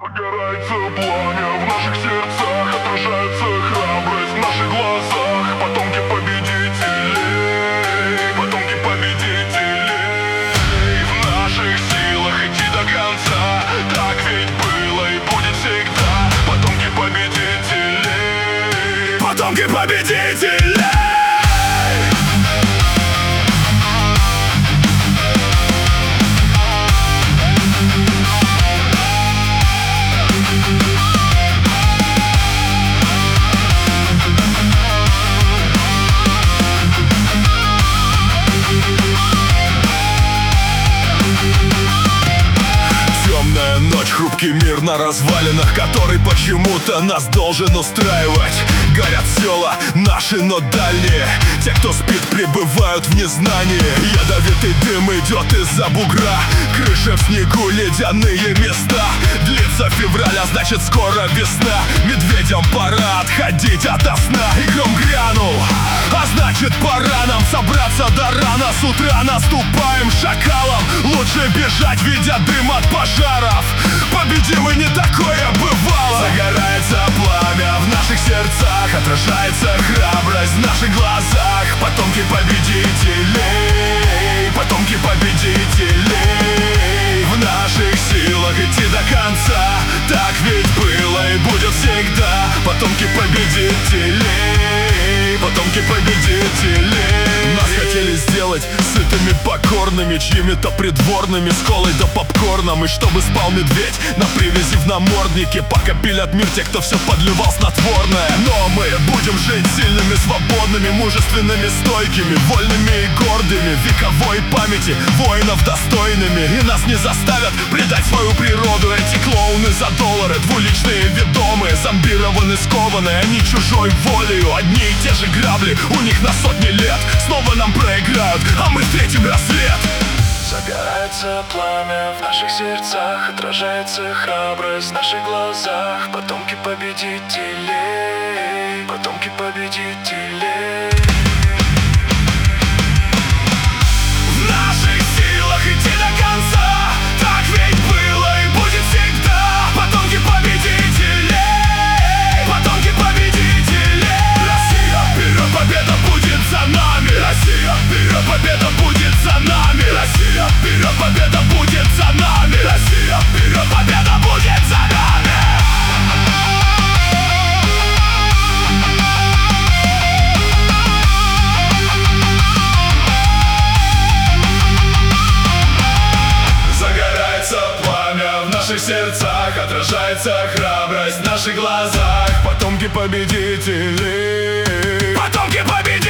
Загорается пламя в наших сердцах, отражается храбрость в наших глазах. Потомки победителей, потомки победителей. В наших силах идти до конца, так ведь было и будет всегда. Потомки победителей, потомки победителей. Ночь, хрупкий мир на развалинах, который почему-то нас должен устраивать. Горят села наши, но дальние. Те, кто спит, пребывают в незнании. Ядовитый дым идет из-за бугра. Крыша в снегу, ледяные места. Длится февраль, а значит скоро весна. Медведям пора отходить ото сна. И гром грянул, а значит пора нам собраться до рана. С утра наступаем шакалом. Лучше бежать, видя дым от пожаров. Победим, и не такое бывало. Загорается пламя в наших сердцах, отражается храбрость в наших глазах. Потомки победителей, потомки победителей. В наших силах идти до конца, так ведь было и будет всегда. Потомки победителей, потомки победителей. Нас хотели сделать сытыми, покорными, чьими-то придворными, с колой да попкорном. И чтобы спал медведь на привязи в наморднике, пока пилят мир те, кто все подливал снотворное. Но мы будем жить сильными, свободными, мужественными, стойкими, вольными и гордыми, вековой памяти воинов достойными. И нас не заставят предать свою природу эти клоуны за доллары, двуличные ведомые, зомбированы, скованные, они чужой волею. Одни и те же грабли у них на сотни лет. Снова нам проиграют, а мы встретим рассвет. Загорается пламя в наших сердцах, отражается храбрость в наших глазах. Потомки победителей, потомки победителей. В наших силах идти до конца, так ведь было и будет всегда. Потомки победителей, потомки победителей. Россия, вперед, победа будет за нами. Россия, вперед, победа будет за нами. Россия, вперед, победа будет за нами. Россия, вперед, победа будет за нами. Загорается пламя в наших сердцах, отражается храбрость в наших глазах. Потомки победителей, потомки победителей.